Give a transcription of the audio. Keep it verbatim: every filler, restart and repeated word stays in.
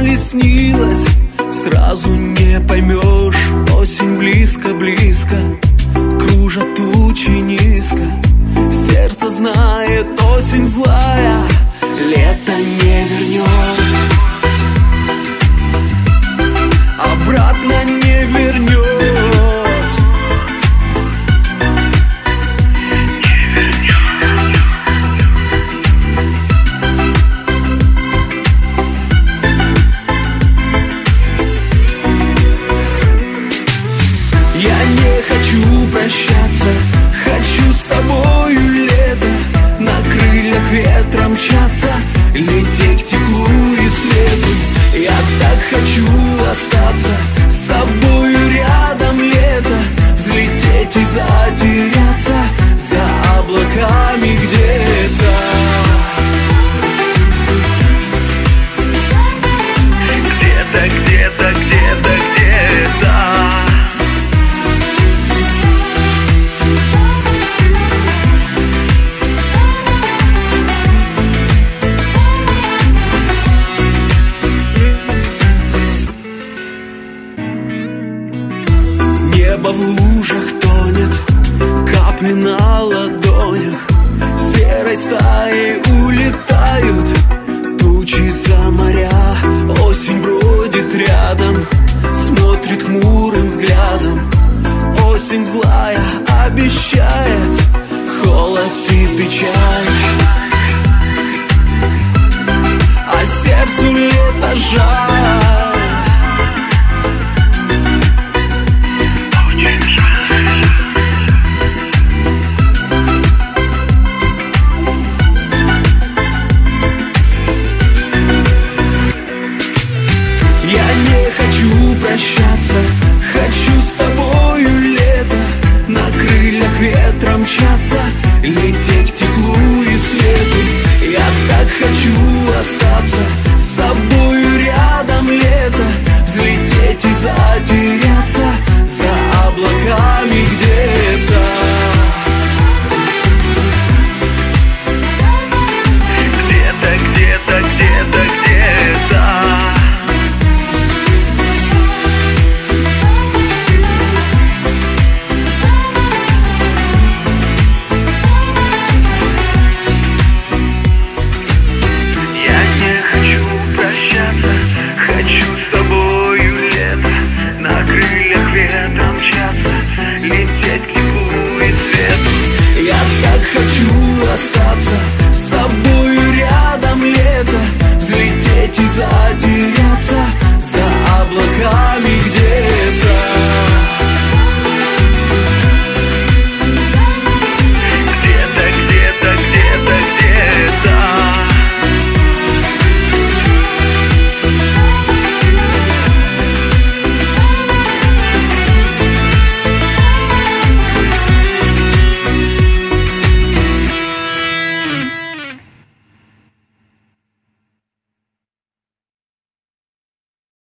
ли снилось, сразу не поймешь. Осень близко-близко, кружат тучи низко. Сердце знает, осень злая, лето не вернет, обратно не вернет. Прощаться, хочу с тобою лето, на крыльях ветра мчаться, лететь к теплу и свету. Я так хочу остаться с тобою рядом лето, взлететь и затеряться за облаками где-то. Где-то, где-то, где-то, где-то. Небо в лужах тонет, капли на ладонях, серой стаей улетают тучи за моря. Осень бродит рядом, смотрит хмурым взглядом. Осень злая обещает холод и печаль, а сердцу лето жаль. Прощаться, хочу с тобою лето, на крыльях ветра мчаться, лететь к теплу и свету. Я так хочу остаться с тобою рядом лето, взлететь и затеряться за облаками где-то. Где-то, где-то, где-то, где-то. Хочу остаться с тобою рядом лето, взлететь и затеряться